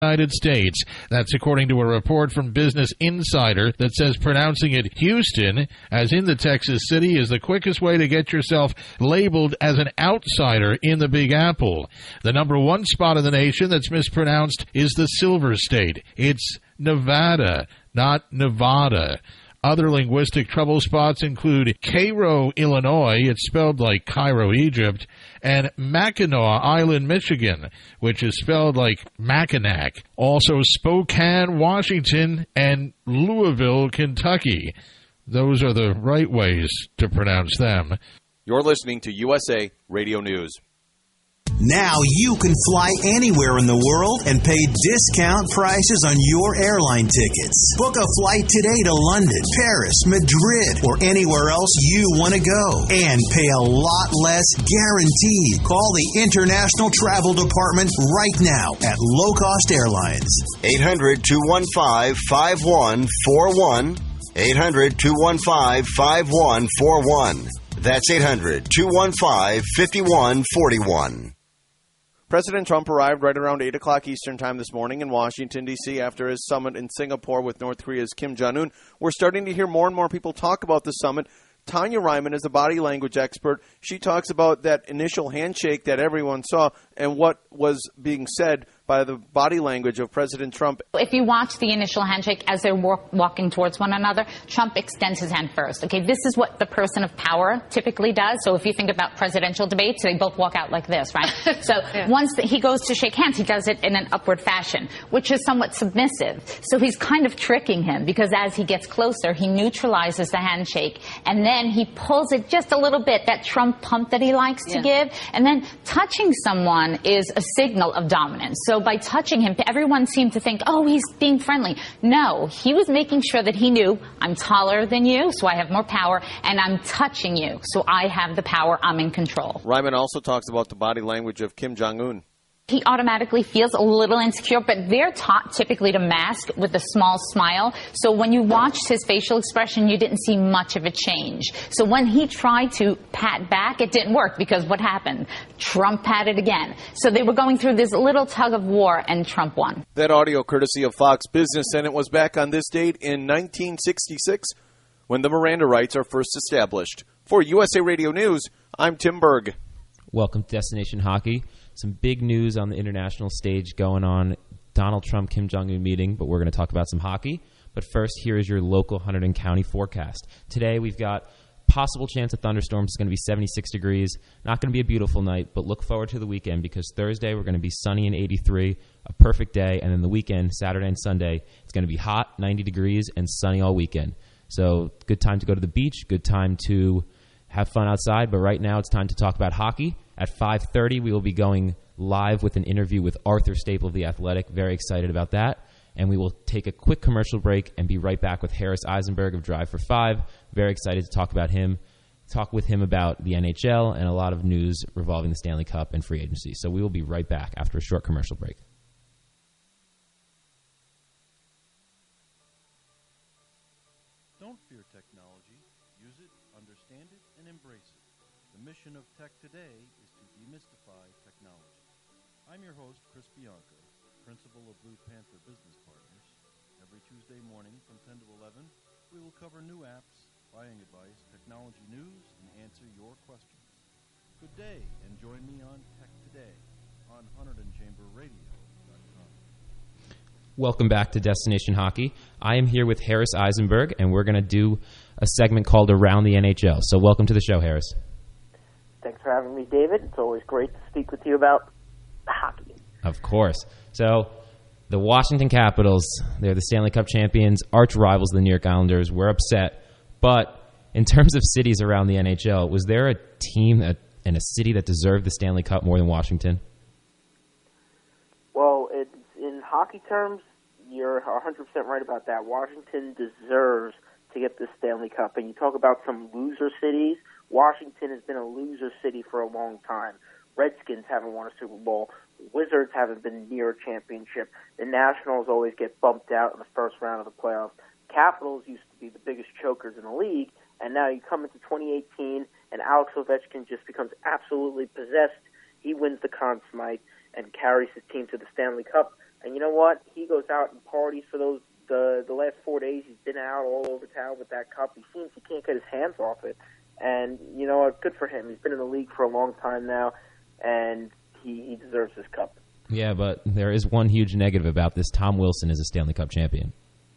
United States. That's according to a report from Business Insider that says pronouncing it Houston, as in the Texas city, is the quickest way to get yourself labeled as an outsider in the Big Apple. The number one spot in the nation that's mispronounced is the Silver State. It's Nevada, not Nevada. Other linguistic trouble spots include Cairo, Illinois, it's spelled like Cairo, Egypt, and Mackinac Island, Michigan, which is spelled like Mackinac. Also Spokane, Washington, and Louisville, Kentucky. Those are the right ways to pronounce them. You're listening to USA Radio News. Now you can fly anywhere in the world and pay discount prices on your airline tickets. Book a flight today to London, Paris, Madrid, or anywhere else you want to go. And pay a lot less guaranteed. Call the International Travel Department right now at Low Cost Airlines. 800-215-5141. 800-215-5141. That's 800-215-5141. President Trump arrived right around 8 o'clock Eastern Time this morning in Washington, D.C. after his summit in Singapore with North Korea's Kim Jong-un. We're starting to hear more and more people talk about the summit. Tanya Ryman is a body language expert. She talks about that initial handshake that everyone saw and what was being said by the body language of President Trump. If you watch the initial handshake as they're walking towards one another, Trump extends his hand first. Okay, this is what the person of power typically does. So if you think about presidential debates, they both walk out like this, right? So once he goes to shake hands, he does it in an upward fashion, which is somewhat submissive. So he's kind of tricking him because as he gets closer, he neutralizes the handshake and then he pulls it just a little bit, that Trump pump that he likes to give. And then touching someone is a signal of dominance. So by touching him, everyone seemed to think, oh, he's being friendly. No, he was making sure that he knew, I'm taller than you, so I have more power, and I'm touching you, so I have the power, I'm in control. Ryman also talks about the body language of Kim Jong-un. He automatically feels a little insecure, but they're taught typically to mask with a small smile. So when you watched his facial expression, you didn't see much of a change. So when he tried to pat back, it didn't work because what happened? Trump patted again. So they were going through this little tug of war, and Trump won. That audio courtesy of Fox Business, and it was back on this date in 1966 when the Miranda rights are first established. For USA Radio News, I'm Tim Berg. Welcome to Destination Hockey. Some big news on the international stage going on. Donald Trump, Kim Jong-un meeting, but we're going to talk about some hockey. But first, here is your local Hunterdon County forecast. Today, we've got possible chance of thunderstorms. It's going to be 76 degrees. Not going to be a beautiful night, but look forward to the weekend because Thursday, we're going to be sunny and 83, a perfect day. And then the weekend, Saturday and Sunday, it's going to be hot, 90 degrees, and sunny all weekend. So good time to go to the beach, good time to have fun outside. But right now, it's time to talk about hockey. At 5:30, we will be going live with an interview with Arthur Staple of The Athletic. Very excited about that. And we will take a quick commercial break and be right back with Harris Eisenberg of Drive for Five. Very excited to talk about him, talk with him about the NHL and a lot of news revolving the Stanley Cup and free agency. So we will be right back after a short commercial break. Don't fear technology. Use it, understand it, and embrace it. The mission of Tech Today is to demystify technology. I'm your host, Chris Bianca, principal of Blue Panther Business Partners. Every Tuesday morning from 10 to 11, we will cover new apps, buying advice, technology news, and answer your questions. Good day, and join me on Tech Today on HunterdonChamberRadio.com. Welcome back to Destination Hockey. I am here with Harris Eisenberg, and we're going to do a segment called Around the NHL. So welcome to the show, Harris. Thanks for having me, David. It's always great to speak with you about hockey. Of course. So the Washington Capitals, they're the Stanley Cup champions, arch rivals of the New York Islanders. We're upset. But in terms of cities around the NHL, was there a team in a city that deserved the Stanley Cup more than Washington? Well, in hockey terms, you're 100% right about that. Washington deserves to get the Stanley Cup. And you talk about some loser cities. Washington has been a loser city for a long time. Redskins haven't won a Super Bowl. Wizards haven't been near a championship. The Nationals always get bumped out in the first round of the playoffs. Capitals used to be the biggest chokers in the league, and now you come into 2018, and Alex Ovechkin just becomes absolutely possessed. He wins the Conn Smythe and carries his team to the Stanley Cup. And you know what? He goes out and parties for the last 4 days. He's been out all over town with that cup. He seems he can't get his hands off it. And you know what? Good for him. He's been in the league for a long time now, and he deserves his cup. Yeah, but there is one huge negative about this. Tom Wilson is a Stanley Cup champion.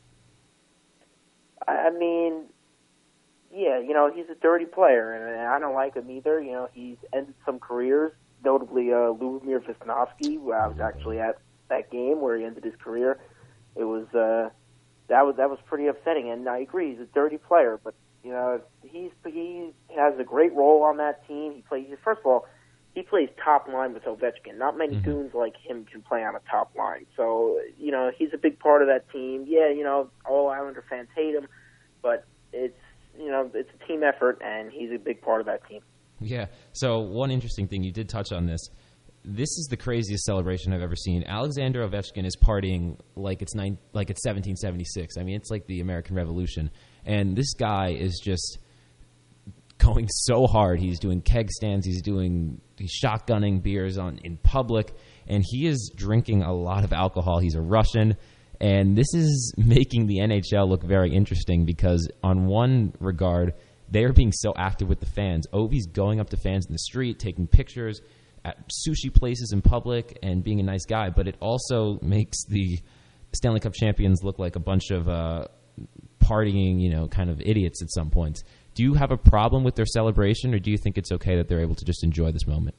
I mean, yeah, you know, he's a dirty player, and I don't like him either. You know, he's ended some careers, notably Lubomir Visnovsky, who I was actually at that game where he ended his career. It was that was pretty upsetting, and I agree, he's a dirty player, but you know, he has a great role on that team. First of all, he plays top line with Ovechkin. Not many goons like him can play on a top line. So, you know, he's a big part of that team. Yeah, you know, all Islander fans hate him, but it's a team effort, and he's a big part of that team. Yeah. So one interesting thing, you did touch on this. This is the craziest celebration I've ever seen. Alexander Ovechkin is partying like it's 1776. I mean, it's like the American Revolution. And this guy is just going so hard. He's doing keg stands. He's shotgunning beers in public, and he is drinking a lot of alcohol. He's a Russian, and this is making the NHL look very interesting because on one regard, they are being so active with the fans. Ovi's going up to fans in the street, taking pictures at sushi places in public, and being a nice guy, but it also makes the Stanley Cup champions look like a bunch of partying, you know, kind of idiots at some points. Do you have a problem with their celebration, or do you think it's okay that they're able to just enjoy this moment?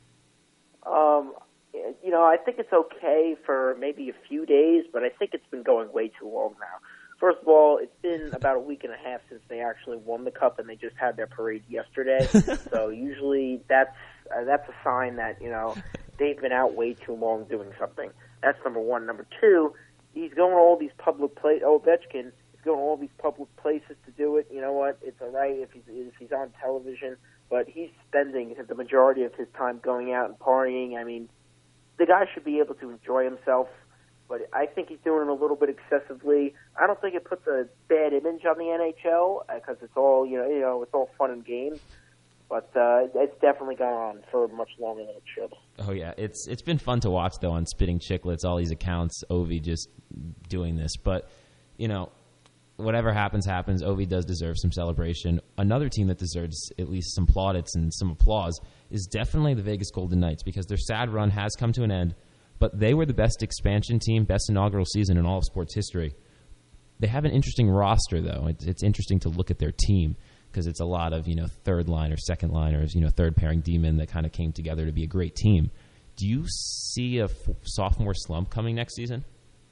You know, I think it's okay for maybe a few days, but I think it's been going way too long now. First of all, it's been about a week and a half since they actually won the cup, and they just had their parade yesterday. So usually that's a sign that, you know, they've been out way too long doing something. That's number one. Number two, he's going to all these public places. Ovechkin is going to all these public places to do it. You know what? It's all right if he's on television, but he's spending the majority of his time going out and partying. I mean, the guy should be able to enjoy himself, but I think he's doing it a little bit excessively. I don't think it puts a bad image on the NHL because it's all it's all fun and games. But it's definitely gone on for much longer than it should. Oh yeah, it's been fun to watch though on Spitting Chicklets, all these accounts, Ovi just doing this. But you know, whatever happens, Ovi does deserve some celebration. Another team that deserves at least some plaudits and some applause is definitely the Vegas Golden Knights, because their sad run has come to an end. But they were the best expansion team, best inaugural season in all of sports history. They have an interesting roster though. It's interesting to look at their team, because it's a lot of, you know, third line or second liners, you know, third pairing D-men that kind of came together to be a great team. Do you see a sophomore slump coming next season?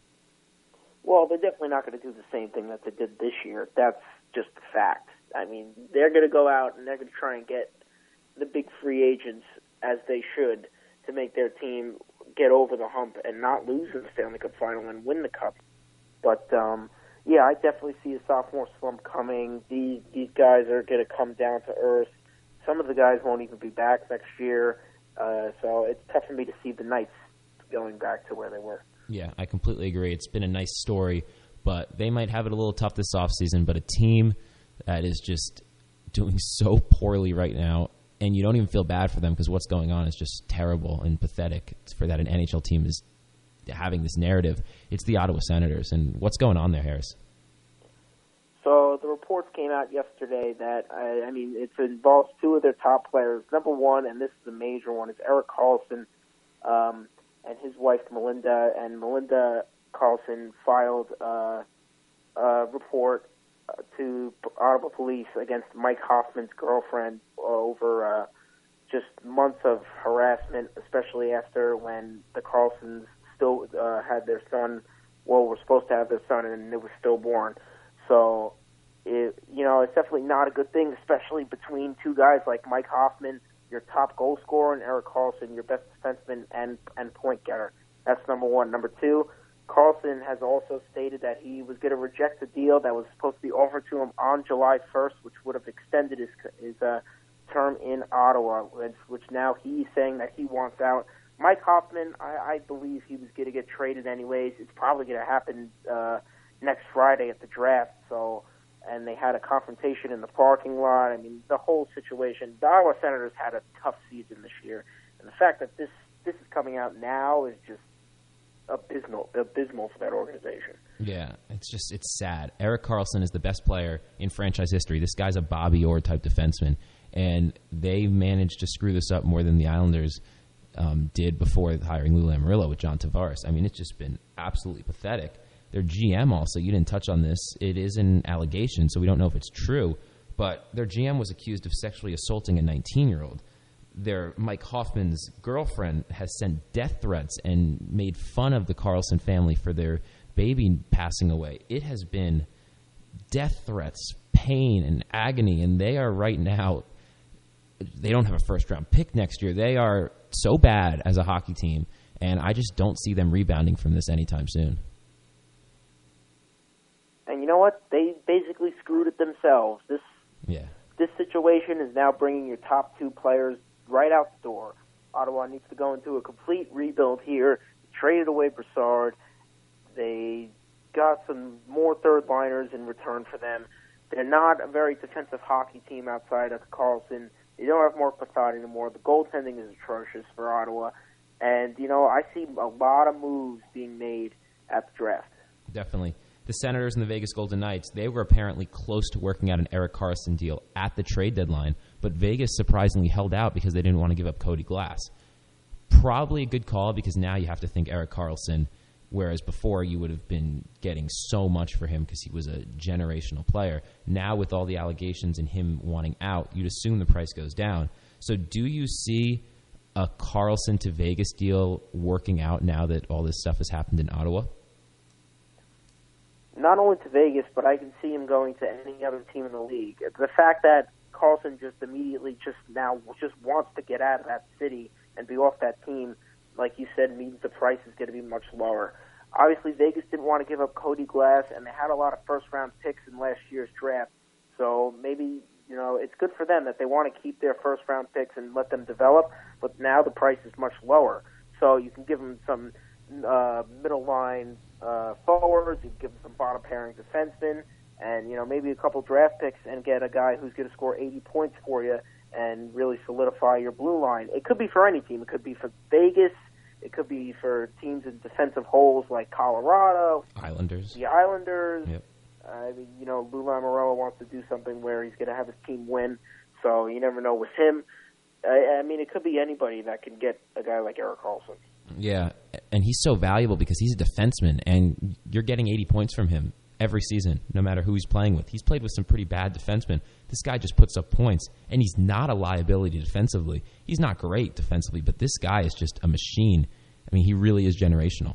Well, they're definitely not going to do the same thing that they did this year. That's just the fact. I mean, they're going to go out and they're going to try and get the big free agents, as they should, to make their team get over the hump and not lose in the Stanley Cup final and win the cup. But, yeah, I definitely see a sophomore slump coming. These guys are going to come down to earth. Some of the guys won't even be back next year. So it's tough for me to see the Knights going back to where they were. Yeah, I completely agree. It's been a nice story, but they might have it a little tough this offseason. But a team that is just doing so poorly right now, and you don't even feel bad for them because what's going on is just terrible and pathetic. It's for that an NHL team is having this narrative. It's the Ottawa Senators. And what's going on there, Harris? So the reports came out yesterday that, I mean, it involves two of their top players. Number one, and this is a major one, is Erik Karlsson and his wife Melinda. And Melinda Karlsson filed a report to Ottawa police against Mike Hoffman's girlfriend over just months of harassment, especially after when the Karlssons still had their son, were supposed to have their son, and it was stillborn. So, it's definitely not a good thing, especially between two guys like Mike Hoffman, your top goal scorer, and Erik Karlsson, your best defenseman and point getter. That's number one. Number two, Karlsson has also stated that he was going to reject the deal that was supposed to be offered to him on July 1st, which would have extended his term in Ottawa, which now he's saying that he wants out. Mike Hoffman, I believe he was going to get traded anyways. It's probably going to happen next Friday at the draft. And they had a confrontation in the parking lot. I mean, the whole situation. The Ottawa Senators had a tough season this year, and the fact that this is coming out now is just abysmal for that organization. Yeah, it's sad. Erik Karlsson is the best player in franchise history. This guy's a Bobby Orr type defenseman, and they managed to screw this up more than the Islanders did before hiring Lou Lamoriello with John Tavares. I mean, it's just been absolutely pathetic. Their GM also, you didn't touch on this. It is an allegation, so we don't know if it's true, but their GM was accused of sexually assaulting a 19-year-old. Their Mike Hoffman's girlfriend has sent death threats and made fun of the Karlsson family for their baby passing away. It has been death threats, pain, and agony, and they are right now, they don't have a first-round pick next year. They are so bad as a hockey team, and I just don't see them rebounding from this anytime soon. And you know what? They basically screwed it themselves. This situation is now bringing your top two players right out the door. Ottawa needs to go into a complete rebuild here. Traded away Brassard. They got some more third-liners in return for them. They're not a very defensive hockey team outside of Karlsson. They don't have Mark Passard anymore. The goaltending is atrocious for Ottawa. And, I see a lot of moves being made at the draft. Definitely. The Senators and the Vegas Golden Knights, they were apparently close to working out an Erik Karlsson deal at the trade deadline, but Vegas surprisingly held out because they didn't want to give up Cody Glass. Probably a good call because now you have to think Erik Karlsson, whereas before you would have been getting so much for him because he was a generational player. Now with all the allegations and him wanting out, you'd assume the price goes down. So do you see a Karlsson to Vegas deal working out now that all this stuff has happened in Ottawa? Not only to Vegas, but I can see him going to any other team in the league. The fact that Karlsson just immediately just wants to get out of that city and be off that team, like you said, means the price is going to be much lower. Obviously, Vegas didn't want to give up Cody Glass, and they had a lot of first-round picks in last year's draft. So maybe, it's good for them that they want to keep their first-round picks and let them develop, but now the price is much lower. So you can give them some middle line forwards, you can give them some bottom pairing defensemen, and maybe a couple draft picks and get a guy who's going to score 80 points for you and really solidify your blue line. It could be for any team. It could be for Vegas. It could be for teams in defensive holes like Colorado, the Islanders. Yep. Lou Lamoriello wants to do something where he's going to have his team win, so you never know with him. It could be anybody that can get a guy like Erik Karlsson. Yeah, and he's so valuable because he's a defenseman, and you're getting 80 points from him every season, no matter who he's playing with. He's played with some pretty bad defensemen. This guy just puts up points, and he's not a liability defensively. He's not great defensively, but this guy is just a machine. He really is generational.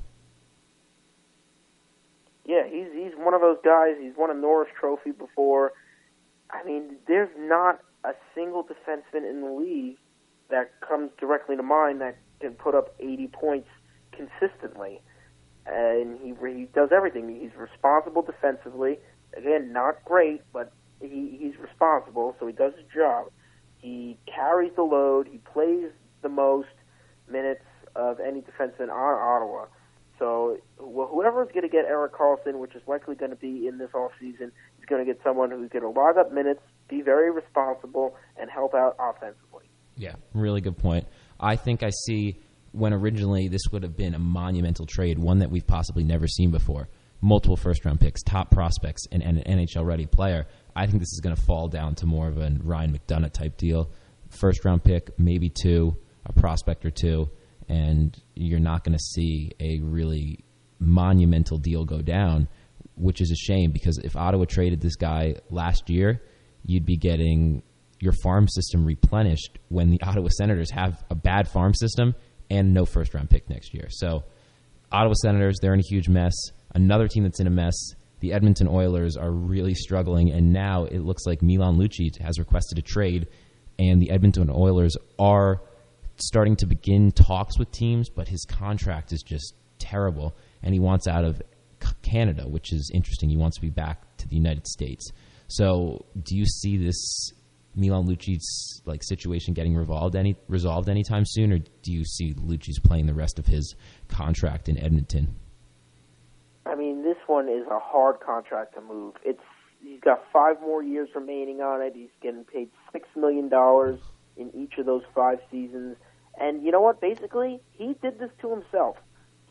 Yeah, he's one of those guys. He's won a Norris Trophy before. There's not a single defenseman in the league that comes directly to mind that can put up 80 points consistently. And he does everything. He's responsible defensively. Again, not great, but he's responsible, so he does his job. He carries the load. He plays the most minutes of any defenseman on Ottawa. So whoever's going to get Erik Karlsson, which is likely going to be in this offseason, is going to get someone who's going to log up minutes, be very responsible, and help out offensively. Yeah, really good point. I think I see when originally this would have been a monumental trade, one that we've possibly never seen before. Multiple first-round picks, top prospects, and an NHL-ready player. I think this is going to fall down to more of a Ryan McDonough type deal. First-round pick, maybe two, a prospect or two, and you're not going to see a really monumental deal go down, which is a shame because if Ottawa traded this guy last year, you'd be getting your farm system replenished when the Ottawa Senators have a bad farm system and no first-round pick next year. So Ottawa Senators, they're in a huge mess. Another team that's in a mess, the Edmonton Oilers are really struggling, and now it looks like Milan Lucic has requested a trade, and the Edmonton Oilers are starting to begin talks with teams, but his contract is just terrible, and he wants out of Canada, which is interesting. He wants to be back to the United States. So do you see this Milan Lucic's situation getting resolved anytime soon, or do you see Lucic playing the rest of his contract in Edmonton? This one is a hard contract to move. He's got 5 more years remaining on it. He's getting paid $6 million in each of those 5 seasons. And you know what? Basically, he did this to himself.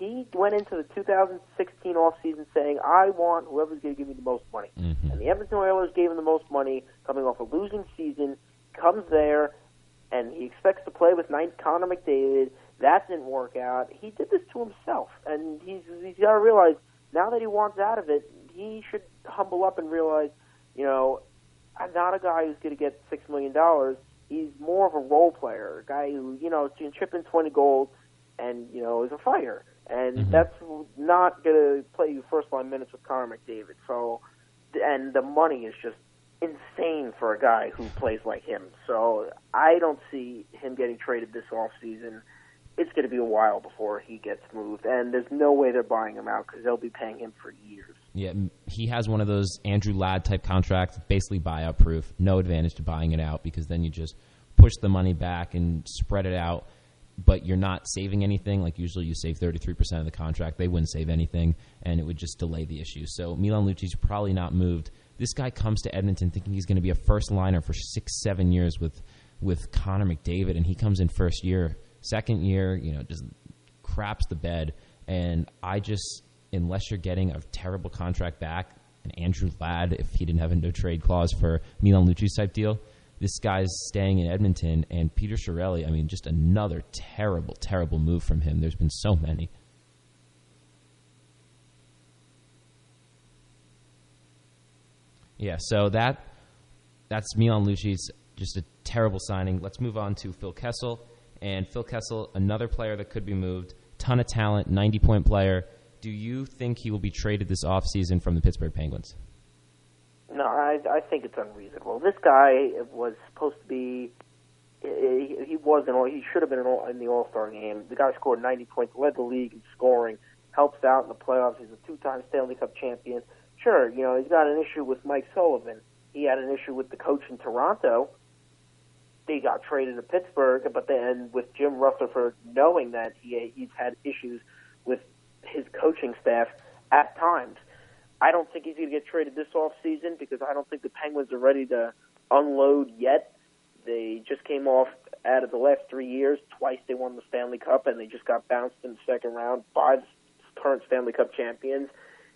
he went into the 2016 offseason saying, I want whoever's going to give me the most money. Mm-hmm. And the Edmonton Oilers gave him the most money coming off a losing season, comes there, and he expects to play with Connor McDavid. That didn't work out. He did this to himself, and he's got to realize now that he wants out of it, he should humble up and realize, I'm not a guy who's going to get $6 million. He's more of a role player, a guy who, can chip in 20 goals and, is a fighter. And that's not going to play you first-line minutes with Connor McDavid. So, and the money is just insane for a guy who plays like him. So I don't see him getting traded this offseason. It's going to be a while before he gets moved, and there's no way they're buying him out because they'll be paying him for years. Yeah, he has one of those Andrew Ladd-type contracts, basically buyout proof. No advantage to buying it out because then you just push the money back and spread it out, but you're not saving anything. Like usually you save 33% of the contract. They wouldn't save anything, and it would just delay the issue. So Milan Lucic's probably not moved. This guy comes to Edmonton thinking he's going to be a first-liner for 6-7 years with Connor McDavid, and he comes in first year. Second year, just craps the bed. And unless you're getting a terrible contract back, and Andrew Ladd, if he didn't have a no-trade clause for Milan Lucic's type deal, this guy's staying in Edmonton. And Peter Chiarelli, just another terrible, terrible move from him. There's been so many. Yeah, so that's Milan Lucic's just a terrible signing. Let's move on to Phil Kessel. And Phil Kessel, another player that could be moved, ton of talent, 90-point player. Do you think he will be traded this offseason from the Pittsburgh Penguins? No, I think it's unreasonable. This guy was supposed to be he should have been in the All-Star game. The guy scored 90 points, led the league in scoring, helps out in the playoffs. He's a 2-time Stanley Cup champion. Sure, he's got an issue with Mike Sullivan. He had an issue with the coach in Toronto. They got traded to Pittsburgh, but then with Jim Rutherford knowing that he's had issues with his coaching staff at times, I don't think he's going to get traded this offseason because I don't think the Penguins are ready to unload yet. They just came off out of the last 3 years. Twice they won the Stanley Cup, and they just got bounced in the second round by the current Stanley Cup champions.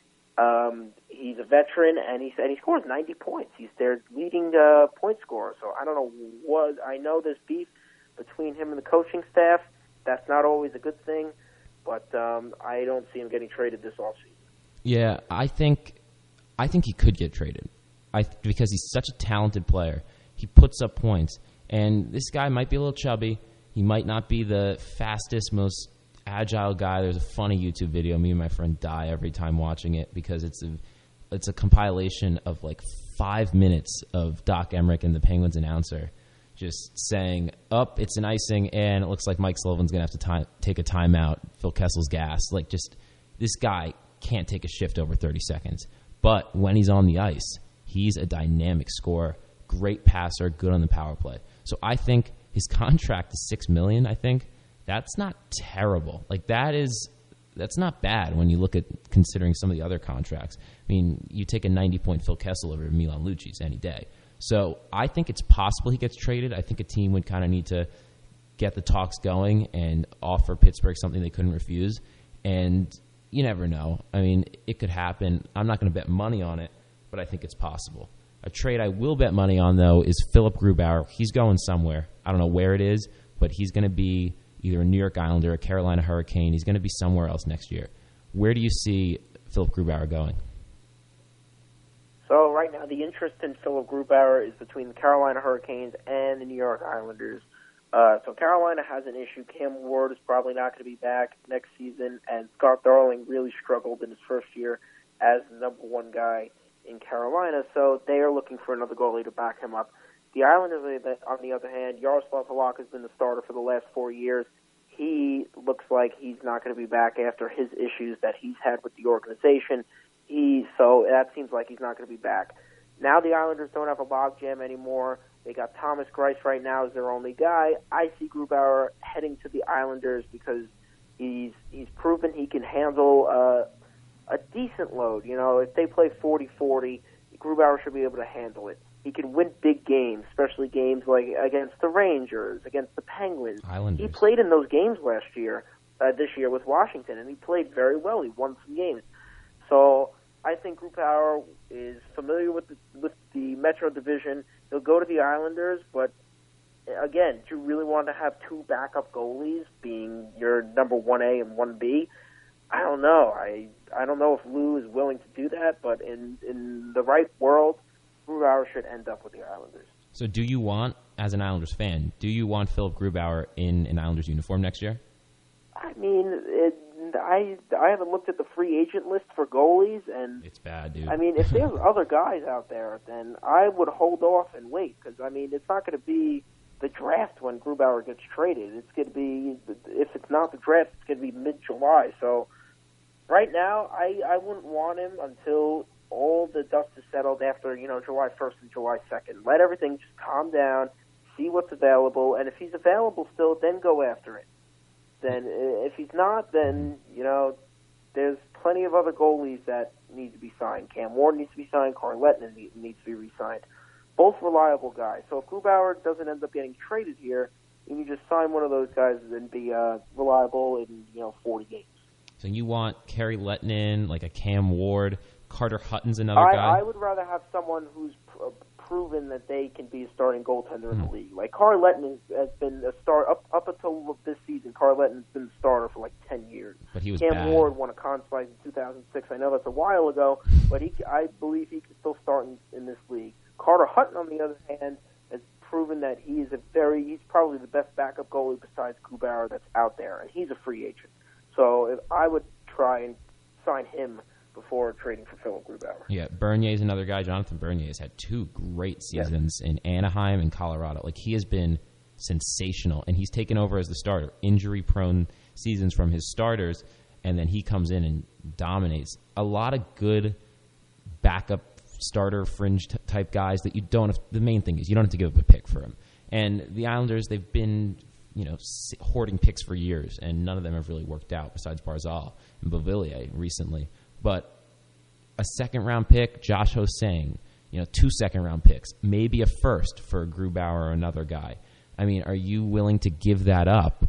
He's a veteran, and he scores 90 points. He's their leading point scorer. So I don't know I know there's beef between him and the coaching staff. That's not always a good thing, but I don't see him getting traded this offseason. Yeah, I think he could get traded because he's such a talented player. He puts up points, and this guy might be a little chubby. He might not be the fastest, most agile guy. There's a funny YouTube video. Me and my friend die every time watching it because it's a compilation of like 5 minutes of Doc Emmerich and the Penguins announcer just saying, it's an icing, and it looks like Mike Sullivan's going to have to take a timeout. Phil Kessel's gas. Like, just this guy can't take a shift over 30 seconds. But when he's on the ice, he's a dynamic scorer, great passer, good on the power play. So I think his contract is $6 million, I think. That's not terrible. Like, that's not bad when you look at considering some of the other contracts. I mean, you take a 90-point Phil Kessel over Milan Lucic's any day. So I think it's possible he gets traded. I think a team would kind of need to get the talks going and offer Pittsburgh something they couldn't refuse. And you never know. I mean, it could happen. I'm not going to bet money on it, but I think it's possible. A trade I will bet money on, though, is Philip Grubauer. He's going somewhere. I don't know where it is, but he's going to be either a New York Islander or a Carolina Hurricane. He's going to be somewhere else next year. Where do you see Philip Grubauer going? So right now the interest in Philip Grubauer is between the Carolina Hurricanes and the New York Islanders. So Carolina has an issue. Cam Ward is probably not going to be back next season, and Scott Darling really struggled in his first year as the number one guy in Carolina, so they are looking for another goalie to back him up. The Islanders, on the other hand, Yaroslav Halak has been the starter for the last 4 years. He looks like he's not going to be back after his issues that he's had with the organization. So that seems like he's not going to be back. Now the Islanders don't have a logjam anymore. They got Thomas Greiss right now as their only guy. I see Grubauer heading to the Islanders because he's proven he can handle a decent load. You know, if they play 40-40, Grubauer should be able to handle it. He can win big games, especially games like against the Rangers, against the Penguins. Islanders. He played in those games last year, this year with Washington, and he played very well. He won some games. So I think Grubauer is familiar with the Metro Division. He'll go to the Islanders, but again, do you really want to have two backup goalies being your number 1A and 1B? I don't know. I don't know if Lou is willing to do that, but in the right world, Grubauer should end up with the Islanders. So do you want, as an Islanders fan, do you want Philip Grubauer in an Islanders uniform next year? I mean, I haven't looked at the free agent list for goalies, and it's bad, dude. I mean, if there's other guys out there, then I would hold off and wait, because, I mean, it's not going to be the draft when Grubauer gets traded. It's going to be, if it's not the draft, it's going to be mid-July. So right now, I wouldn't want him until all the dust is settled after, July 1st and July 2nd. Let everything just calm down, see what's available, and if he's available still, then go after it. Then if he's not, then, there's plenty of other goalies that need to be signed. Cam Ward needs to be signed. Carl Lettinen needs to be re-signed. Both reliable guys. So if Grubauer doesn't end up getting traded here, you can just sign one of those guys and be reliable in 40 games. So you want Kerry Lettinen, like a Cam Ward, Carter Hutton's another guy? I would rather have someone who's proven that they can be a starting goaltender in the league. Like Carl Lettinen has been a star up until this season. Carl Lettinen's been a starter for like 10 years. But he was Cam bad. Ward won a Conn Smythe in 2006. I know that's a while ago, but I believe he can still start in this league. Carter Hutton, on the other hand, has proven that he's probably the best backup goalie besides Grubauer that's out there, and he's a free agent. So I would try and sign him before trading for Philip Grubauer. Yeah, Bernier's another guy. Jonathan Bernier has had two great seasons in Anaheim and Colorado. Like, he has been sensational, and he's taken over as the starter. Injury-prone seasons from his starters, and then he comes in and dominates. A lot of good backup starter fringe type guys that you don't have. The main thing is you don't have to give up a pick for him. And the Islanders, they've been hoarding picks for years, and none of them have really worked out besides Barzal and Beauvillier recently. But a second-round pick, Josh Ho-Sang, 2 second-round picks, maybe a first for Grubauer or another guy. I mean, are you willing to give that up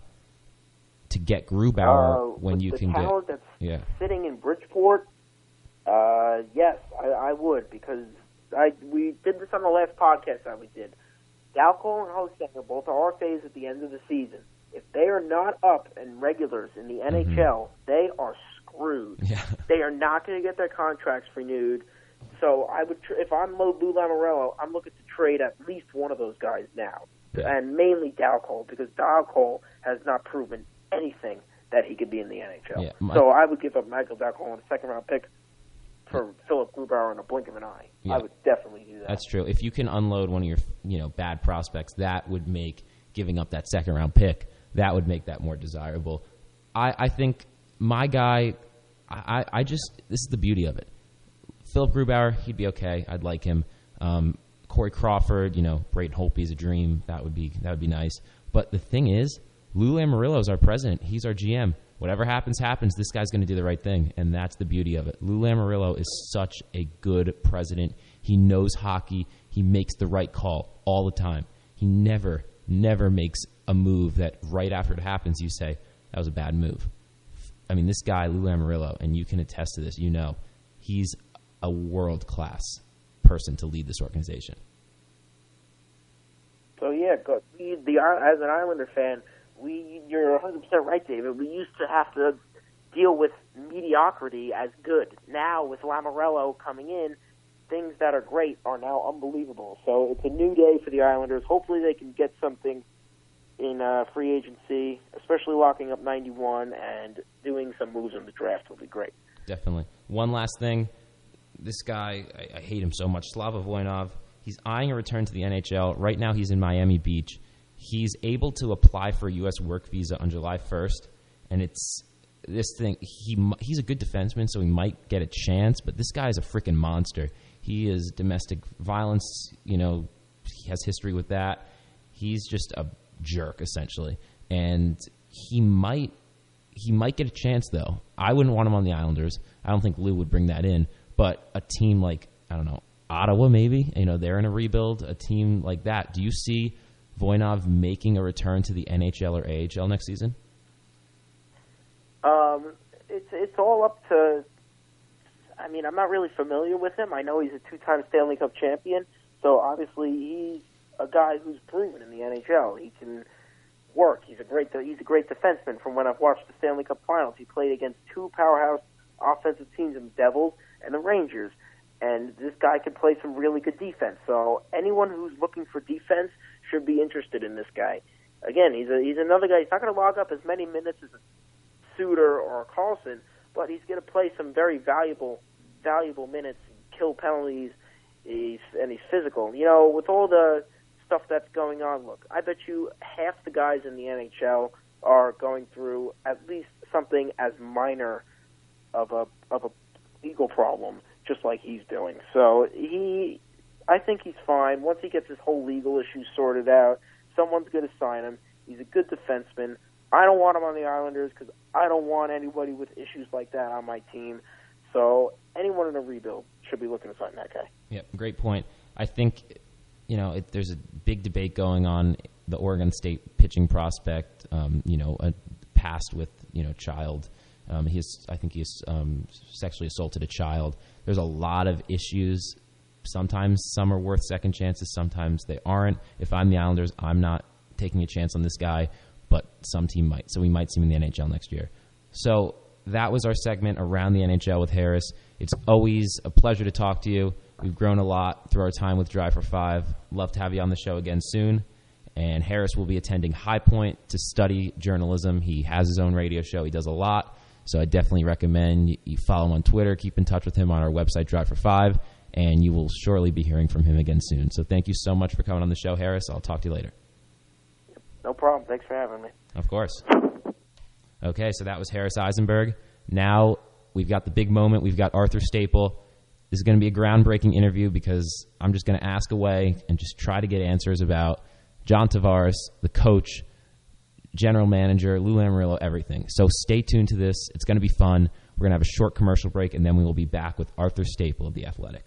to get Grubauer when you can get... The talent that's sitting in Bridgeport, yes, I would, because we did this on the last podcast that we did. Dalcol and Ho-Sang are both RFAs at the end of the season. If they are not up and regulars in the NHL, they are screwed. Yeah. They are not going to get their contracts renewed. So I would, if I'm Lou Lamoriello, I'm looking to trade at least one of those guys now, and mainly Dalcol, because Dalcol has not proven anything that he could be in the NHL. Yeah, so I would give up Michael Dalcol on a second-round pick for Philip Grubauer in a blink of an eye. Yeah. I would definitely do that. That's true. If you can unload one of your bad prospects, that would make giving up that second-round pick, that would make that more desirable. I think my guy, this is the beauty of it. Philip Grubauer, he'd be okay. I'd like him. Corey Crawford, Braden Holtby's a dream. That would be nice. But the thing is, Lou Lamoriello is our president. He's our GM. Whatever happens, happens. This guy's going to do the right thing, and that's the beauty of it. Lou Lamoriello is such a good president. He knows hockey. He makes the right call all the time. He never makes a move that right after it happens you say, that was a bad move. I mean, this guy, Lou Lamoriello, and you can attest to this, he's a world-class person to lead this organization. So, yeah, as an Islander fan, you're 100% right, David. We used to have to deal with mediocrity as good. Now, with Lamoriello coming in, things that are great are now unbelievable. So it's a new day for the Islanders. Hopefully they can get something in free agency, especially locking up 91 and doing some moves in the draft will be great. Definitely. One last thing. This guy, I hate him so much, Slava Voinov, he's eyeing a return to the NHL. Right now he's in Miami Beach. He's able to apply for a U.S. work visa on July 1st, and it's this thing. He's a good defenseman, so he might get a chance, but this guy's a freaking monster. He is domestic violence, he has history with that. He's just a jerk, essentially, and he might get a chance, though. I wouldn't want him on the Islanders. I don't think Lou would bring that in, but a team like, I don't know, Ottawa maybe, they're in a rebuild, a team like that. Do you see Voinov making a return to the NHL or AHL next season? it's all up to. I mean, I'm not really familiar with him. I know he's a 2-time Stanley Cup champion, so obviously he's a guy who's proven in the NHL. He can work. He's a great defenseman. From when I've watched the Stanley Cup Finals, he played against 2 powerhouse offensive teams in the Devils and the Rangers. And this guy can play some really good defense. So anyone who's looking for defense should be interested in this guy. Again, he's another guy. He's not going to log up as many minutes as a Suter or a Carlson, but he's going to play some very valuable minutes, kill penalties, and he's physical. You know, with all the stuff that's going on, look, I bet you half the guys in the NHL are going through at least something as minor of a legal problem, just like he's doing. So I think he's fine. Once he gets his whole legal issue sorted out, someone's going to sign him. He's a good defenseman. I don't want him on the Islanders because I don't want anybody with issues like that on my team. So anyone in a rebuild should be looking to sign that guy. Yep, great point. I think, there's a big debate going on, the Oregon State pitching prospect, passed with, child. I think he's sexually assaulted a child. There's a lot of issues. Sometimes some are worth second chances. Sometimes they aren't. If I'm the Islanders, I'm not taking a chance on this guy, but some team might. So we might see him in the NHL next year. So that was our segment around the NHL with Harris. It's always a pleasure to talk to you. We've grown a lot through our time with Drive for 5. Love to have you on the show again soon. And Harris will be attending High Point to study journalism. He has his own radio show. He does a lot. So I definitely recommend you follow him on Twitter, keep in touch with him on our website, Drive for 5, and you will surely be hearing from him again soon. So thank you so much for coming on the show, Harris. I'll talk to you later. No problem. Thanks for having me. Of course. Okay, so that was Harris Eisenberg. Now we've got the big moment. We've got Arthur Staple. This is going to be a groundbreaking interview because I'm just going to ask away and just try to get answers about John Tavares, the coach, general manager, Lou Lamoriello, everything. So stay tuned to this. It's going to be fun. We're going to have a short commercial break, and then we will be back with Arthur Staple of The Athletic.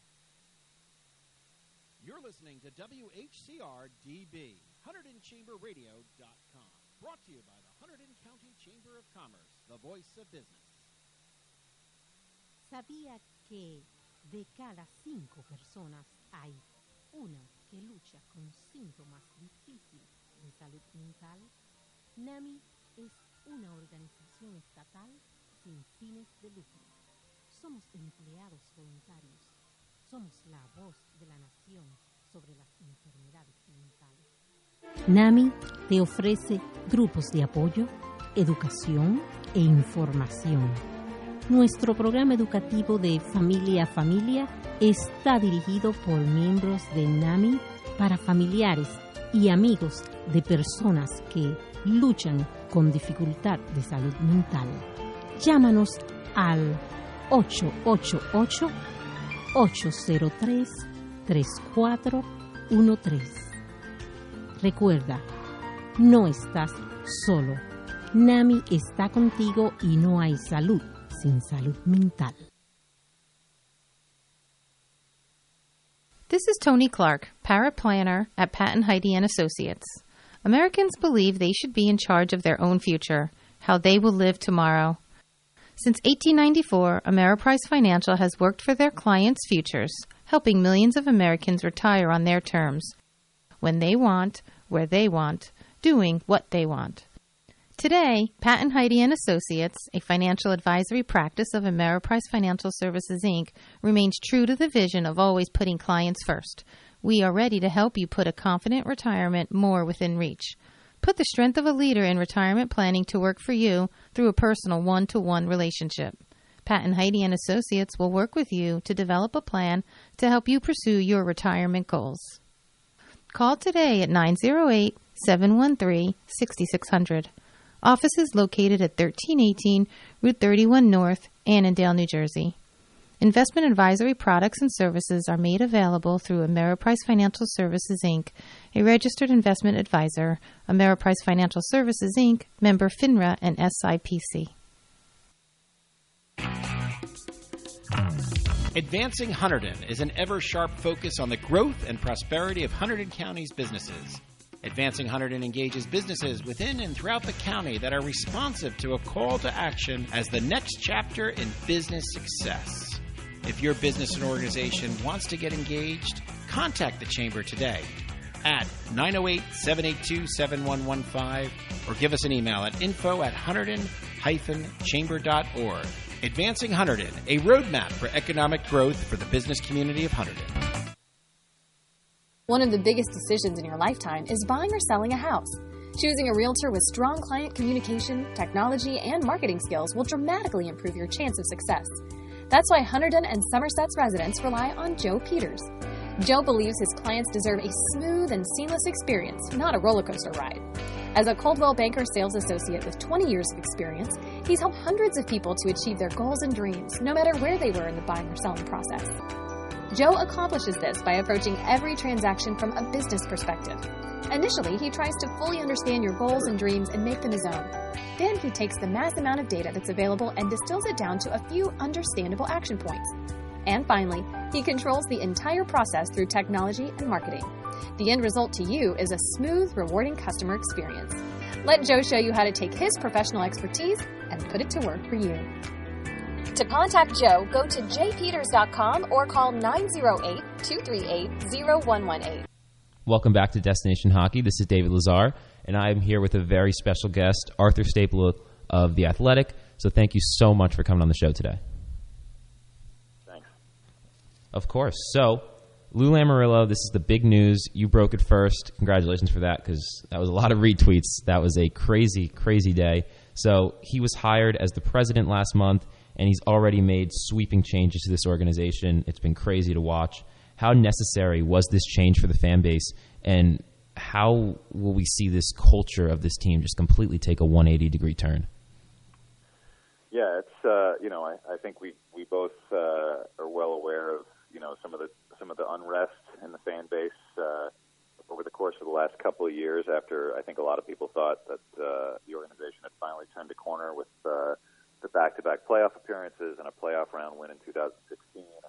You're listening to WHCR-DB, HunterdonChamberRadio.com. Brought to you by the Hunterdon County Chamber of Commerce, the voice of business. ¿Sabía que de cada 5 personas hay una que lucha con síntomas difíciles de salud mental? NAMI es una organización estatal sin fines de lucro. Somos empleados voluntarios. Somos la voz de la nación sobre las enfermedades mentales. NAMI te ofrece grupos de apoyo, educación e información. Nuestro programa educativo de Familia a Familia está dirigido por miembros de NAMI para familiares y amigos de personas que luchan con dificultad de salud mental. Llámanos al 888-803-3413. Recuerda, no estás solo. NAMI está contigo y no hay salud sin salud mental. This is Tony Clark, paraplanner at Pat & Heidi & Associates. Americans believe they should be in charge of their own future, how they will live tomorrow. Since 1894, Ameriprise Financial has worked for their clients' futures, helping millions of Americans retire on their terms, when they want, where they want, doing what they want. Today, Pat & Heidi & Associates, a financial advisory practice of Ameriprise Financial Services, Inc., remains true to the vision of always putting clients first. We are ready to help you put a confident retirement more within reach. Put the strength of a leader in retirement planning to work for you through a personal one-to-one relationship. Pat & Heidi & Associates will work with you to develop a plan to help you pursue your retirement goals. Call today at 908-713-6600. Office is located at 1318 Route 31 North, Annandale, New Jersey. Investment advisory products and services are made available through Ameriprise Financial Services, Inc., a registered investment advisor. Ameriprise Financial Services, Inc., member FINRA and SIPC. Advancing Hunterdon is an ever-sharp focus on the growth and prosperity of Hunterdon County's businesses. Advancing Hunterdon engages businesses within and throughout the county that are responsive to a call to action as the next chapter in business success. If your business and organization wants to get engaged, contact the Chamber today at 908-782-7115 or give us an email at info@hunterdon-chamber.org. Advancing Hunterdon, a roadmap for economic growth for the business community of Hunterdon. One of the biggest decisions in your lifetime is buying or selling a house. Choosing a realtor with strong client communication, technology, and marketing skills will dramatically improve your chance of success. That's why Hunterdon and Somerset's residents rely on Joe Peters. Joe believes his clients deserve a smooth and seamless experience, not a roller coaster ride. As a Coldwell Banker sales associate with 20 years of experience, he's helped hundreds of people to achieve their goals and dreams, no matter where they were in the buying or selling process. Joe accomplishes this by approaching every transaction from a business perspective. Initially, he tries to fully understand your goals and dreams and make them his own. Then he takes the mass amount of data that's available and distills it down to a few understandable action points. And finally, he controls the entire process through technology and marketing. The end result to you is a smooth, rewarding customer experience. Let Joe show you how to take his professional expertise and put it to work for you. To contact Joe, go to jpeters.com or call 908-238-0118. Welcome back to Destination Hockey. This is David Lazar, and I am here with a very special guest, Arthur Staple of The Athletic. So thank you so much for coming on the show today. Thanks. Of course. So, Lou Lamoriello, this is the big news. You broke it first. Congratulations for that, because that was a lot of retweets. That was a crazy, crazy day. So he was hired as the president last month, and he's already made sweeping changes to this organization. It's been crazy to watch. How necessary was this change for the fan base, and how will we see this culture of this team just completely take a 180-degree turn? Yeah, it's I think we both are well aware of some of the unrest in the fan base over the course of the last couple of years. After I think a lot of people thought that the organization had finally turned a corner with the back-to-back playoff appearances and a playoff round win in 2016, and then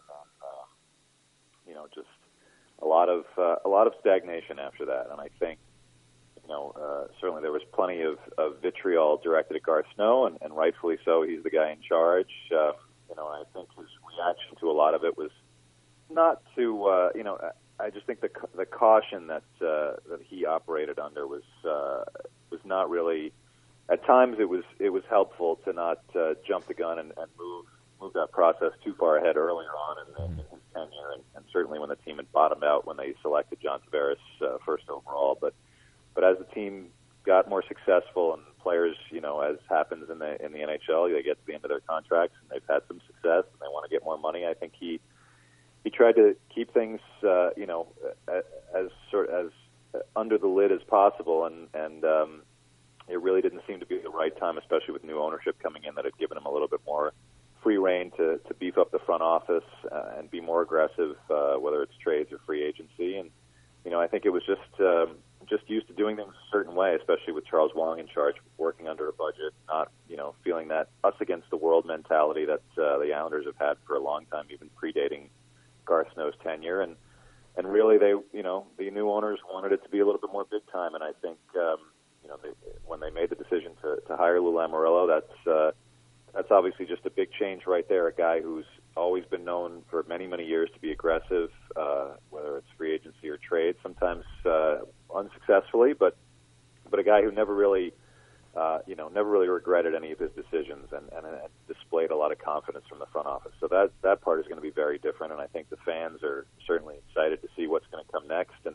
just a lot of stagnation after that. And I think certainly there was plenty of vitriol directed at Garth Snow, and rightfully so. He's the guy in charge. I think his reaction to a lot of it was not to I just think the caution that he operated under was not really. At times, it was helpful to not jump the gun and move that process too far ahead earlier on in his tenure, and certainly when the team had bottomed out when they selected John Tavares first overall. But as the team got more successful and players, as happens in the NHL, they get to the end of their contracts and they've had some success and they want to get more money. I think he tried to keep things as under the lid as possible, and it really didn't seem to be the right time, especially with new ownership coming in that had given him a little bit more free rein to beef up the front office and be more aggressive, whether it's trades or free agency. And I think it was just used to doing things a certain way, especially with Charles Wong in charge, working under a budget, not feeling that us against the world mentality that the Islanders have had for a long time, even predating Garth Snow's tenure. And really, the new owners wanted it to be a little bit more big time, and I think. When they made the decision to hire Lou Lamoriello, that's obviously just a big change right there. A guy who's always been known for many, many years to be aggressive, whether it's free agency or trade, sometimes unsuccessfully, but a guy who never really regretted any of his decisions and displayed a lot of confidence from the front office. So that part is going to be very different, and I think the fans are certainly excited to see what's going to come next. And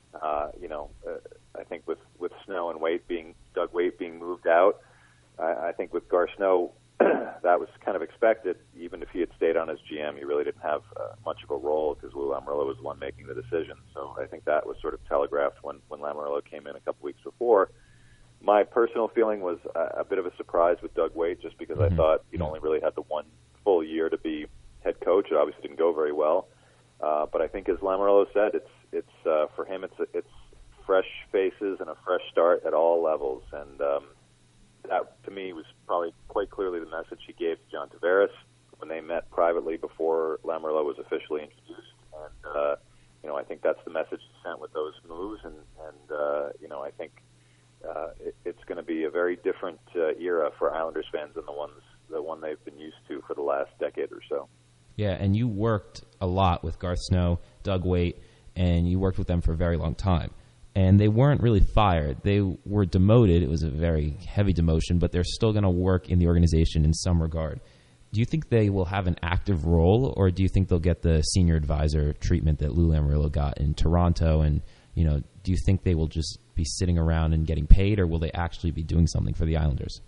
I think with Snow and Doug Waite being moved out, I think with Garth Snow, that was kind of expected. Even if he had stayed on as GM, he really didn't have much of a role because Lou Lamoriello was the one making the decision. So I think that was sort of telegraphed when Lamoriello came in a couple weeks before. My personal feeling was a bit of a surprise with Doug Waite, just because I thought he'd only really had the one full year to be head coach. It obviously didn't go very well. But I think, as Lamoriello said, it's for him, it's fresh faces and a fresh start at all levels. And that, to me, was probably quite clearly the message he gave to John Tavares when they met privately before Lamoriello was officially introduced. And I think that's the message sent with those moves, and I think it's going to be a very different era for Islanders fans than the one they've been used to for the last decade or so. Yeah, and you worked a lot with Garth Snow, Doug Weight, and you worked with them for a very long time. And they weren't really fired. They were demoted. It was a very heavy demotion, but they're still going to work in the organization in some regard. Do you think they will have an active role, or do you think they'll get the senior advisor treatment that Lou Lamoriello got in Toronto? And, do you think they will just be sitting around and getting paid, or will they actually be doing something for the Islanders?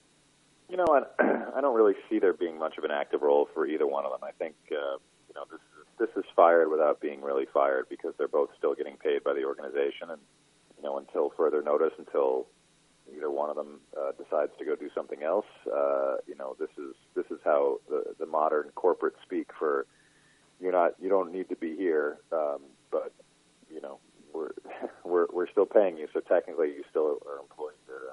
I don't really see there being much of an active role for either one of them. I think, this is fired without being really fired because they're both still getting paid by the organization. And, until further notice, until either one of them decides to go do something else, this is how the modern corporate speak for you don't need to be here, but we're still paying you, so technically you still are employed.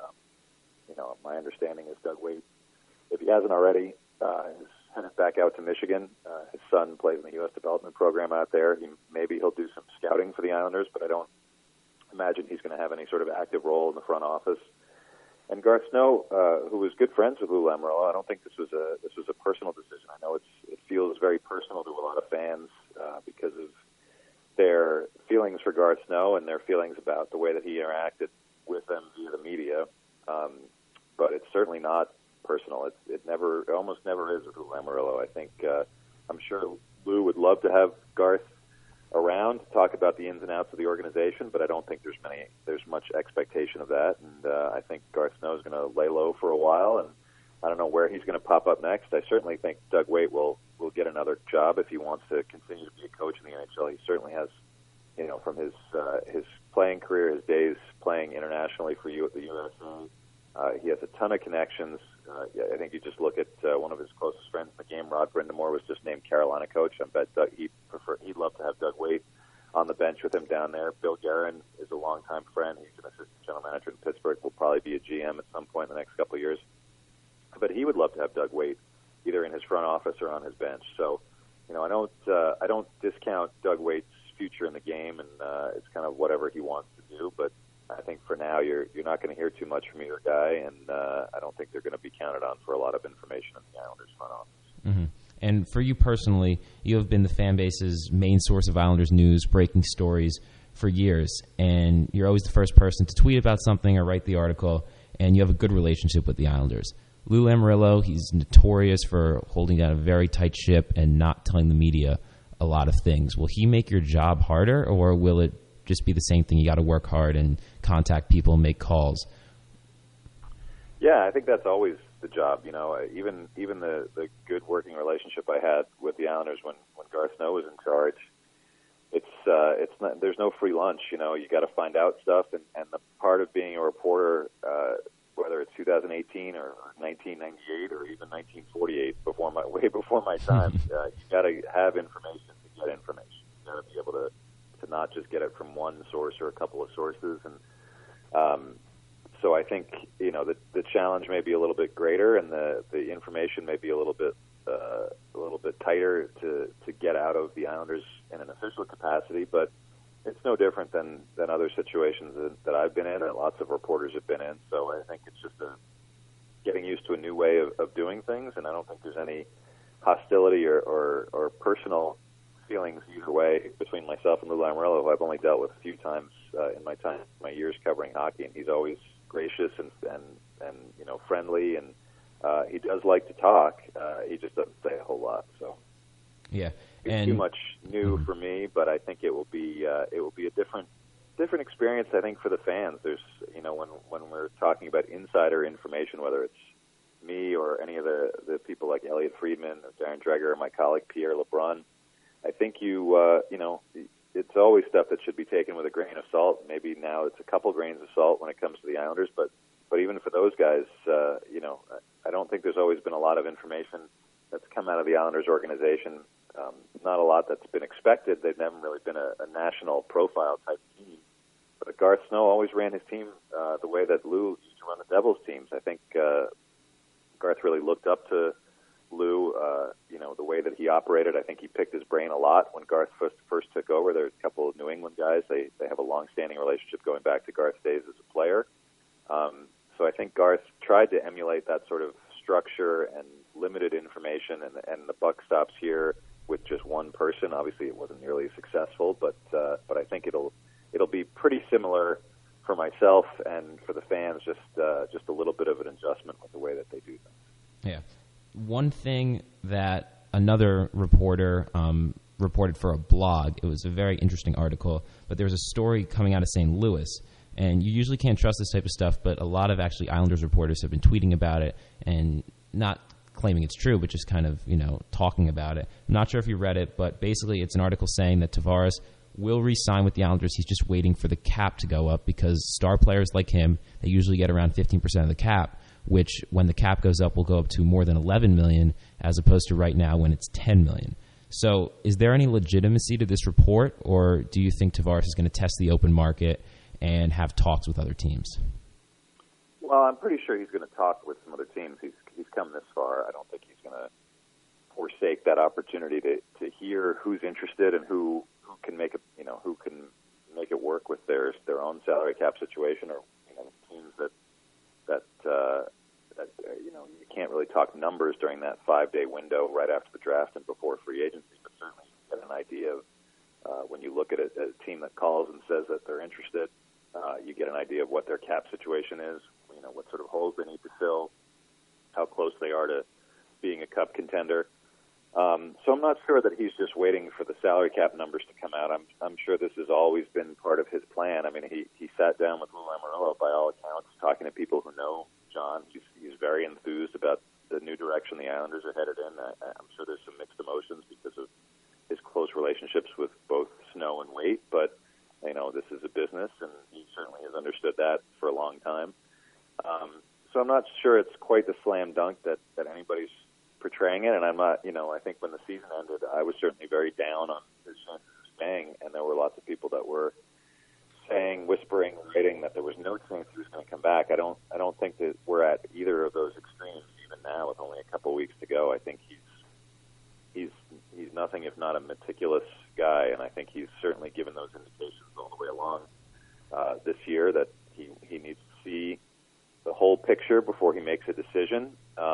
My understanding is Doug Weight, if he hasn't already, is headed back out to Michigan. His son plays in the U.S. development program out there. Maybe he'll do some scouting for the Islanders, but I don't imagine he's going to have any sort of active role in the front office. And Garth Snow, who was good friends with Lou Lamoriello, I don't think this was a personal decision. I know it feels very personal to a lot of fans because of their feelings for Garth Snow and their feelings about the way that he interacted with them via the media. But it's certainly not personal. It almost never is with Lou Lamoriello. I think I'm sure Lou would love to have Garth around to talk about the ins and outs of the organization, but I don't think there's much expectation of that. And I think Garth Snow is going to lay low for a while, and I don't know where he's going to pop up next. I certainly think Doug Weight will get another job if he wants to continue to be a coach in the NHL. He certainly has, from his playing career, his days playing internationally for the USA. He has a ton of connections. I think you just look at one of his closest friends in the game, Rod Brindamore, was just named Carolina coach. I bet he'd love to have Doug Weight on the bench with him down there. Bill Guerin is a longtime friend. He's an assistant general manager in Pittsburgh. Will probably be a GM at some point in the next couple of years. But he would love to have Doug Weight either in his front office or on his bench. So, I don't discount Doug Weight's future in the game, and it's kind of whatever he wants to do. But I think for now you're not going to hear too much from either guy, and I don't think they're going to be counted on for a lot of information in the Islanders front office. Mm-hmm. And for you personally, you have been the fan base's main source of Islanders news, breaking stories for years, and you're always the first person to tweet about something or write the article, and you have a good relationship with the Islanders. Lou Lamoriello, he's notorious for holding down a very tight ship and not telling the media a lot of things. Will he make your job harder, or will it just be the same thing? You got to work hard and contact people and make calls. Yeah, I think that's always the job. Even the good working relationship I had with the Islanders when Garth Snow was in charge, it's not, there's no free lunch. You got to find out stuff, and the part of being a reporter, whether it's 2018 or 1998 or even 1948, way before my time, you got to have information to get information. You got to be able to not just get it from one source or a couple of sources. And so I think, the challenge may be a little bit greater, and the information may be a little bit tighter to get out of the Islanders in an official capacity, but it's no different than other situations that I've been in and lots of reporters have been in. So I think it's just getting used to a new way of doing things, and I don't think there's any hostility or personal feelings either way between myself and Lou Lamoriello, who I've only dealt with a few times in my years covering hockey, and he's always gracious and friendly, and he does like to talk. He just doesn't say a whole lot. So yeah, it's too much new for me, but I think it will be a different experience. I think for the fans, there's when we're talking about insider information, whether it's me or any of the people like Elliot Friedman or Darren Dreger or my colleague Pierre LeBrun, I think it's always stuff that should be taken with a grain of salt. Maybe now it's a couple grains of salt when it comes to the Islanders, but even for those guys, I don't think there's always been a lot of information that's come out of the Islanders organization. Not a lot that's been expected. They've never really been a national profile type team. But Garth Snow always ran his team the way that Lou used to run the Devils teams. I think Garth really looked up to Lou, the way that he operated. I think he picked his brain a lot when Garth first took over. There's a couple of New England guys. They have a long-standing relationship going back to Garth's days as a player. So I think Garth tried to emulate that sort of structure and limited information, and the buck stops here with just one person. Obviously, it wasn't nearly as successful, but I think it'll be pretty similar for myself and for the fans. Just a little bit of an adjustment with the way that they do things. Yeah, one thing that another reporter reported for a blog. It was a very interesting article, but there was a story coming out of St. Louis. And you usually can't trust this type of stuff, but a lot of actually Islanders reporters have been tweeting about it and not claiming it's true, but just kind of, talking about it. I'm not sure if you read it, but basically it's an article saying that Tavares will re-sign with the Islanders. He's just waiting for the cap to go up because star players like him, they usually get around 15% of the cap, which when the cap goes up will go up to more than $11 million as opposed to right now when it's $10 million. So is there any legitimacy to this report, or do you think Tavares is going to test the open market and have talks with other teams? Well, I'm pretty sure he's going to talk with some other teams. He's come this far. I don't think he's going to forsake that opportunity to hear who's interested and who can make it work with their own salary cap situation, or teams that you can't really talk numbers during that 5-day window right after the draft and before free agency, but certainly you get an idea of when you look at a team that calls and says that they're interested. You get an idea of what their cap situation is, what sort of holes they need to fill, how close they are to being a cup contender. So I'm not sure that he's just waiting for the salary cap numbers to come out. I'm sure this has always been part of his plan. I mean, he sat down with Lou Lamoriello, by all accounts, talking to people who know John. He's very enthused about the new direction the Islanders are headed in. I'm sure there's some mixed emotions because of his close relationships with both Snow and Waite, but this is a business, and he certainly has understood that for a long time. So I'm not sure it's quite the slam dunk that anybody's portraying it, and I'm not, I think when the season ended, I was certainly very down on his chances of staying, and there were lots of people that were saying, whispering, writing that there was no chance he was going to come back. I don't think that we're at either of those extremes even now with only a couple of weeks to go. I think he's nothing if not a meticulous guy, and I think he's certainly given those indications all the way along this year that he needs to see the whole picture before he makes a decision.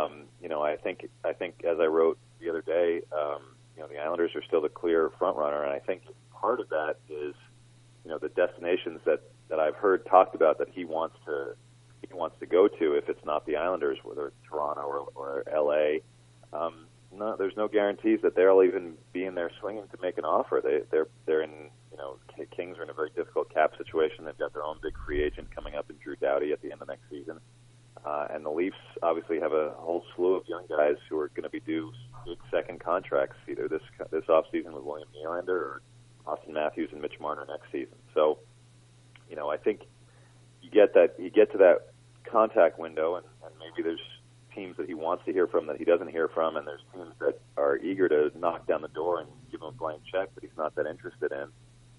I think as I wrote the other day, the Islanders are still the clear front runner, and I think part of that is the destinations that I've heard talked about that he wants to go to. If it's not the Islanders, whether it's Toronto or LA. There's no guarantees that they'll even be in there swinging to make an offer. They're in, Kings are in a very difficult cap situation. They've got their own big free agent coming up in Drew Doughty at the end of next season. And the Leafs obviously have a whole slew of young guys who are going to be due big second contracts, either this offseason with William Nylander or Austin Matthews and Mitch Marner next season. So, I think you get to that contact window, and maybe there's teams that he wants to hear from that he doesn't hear from, and there's teams that are eager to knock down the door and give him a blank check that he's not that interested in.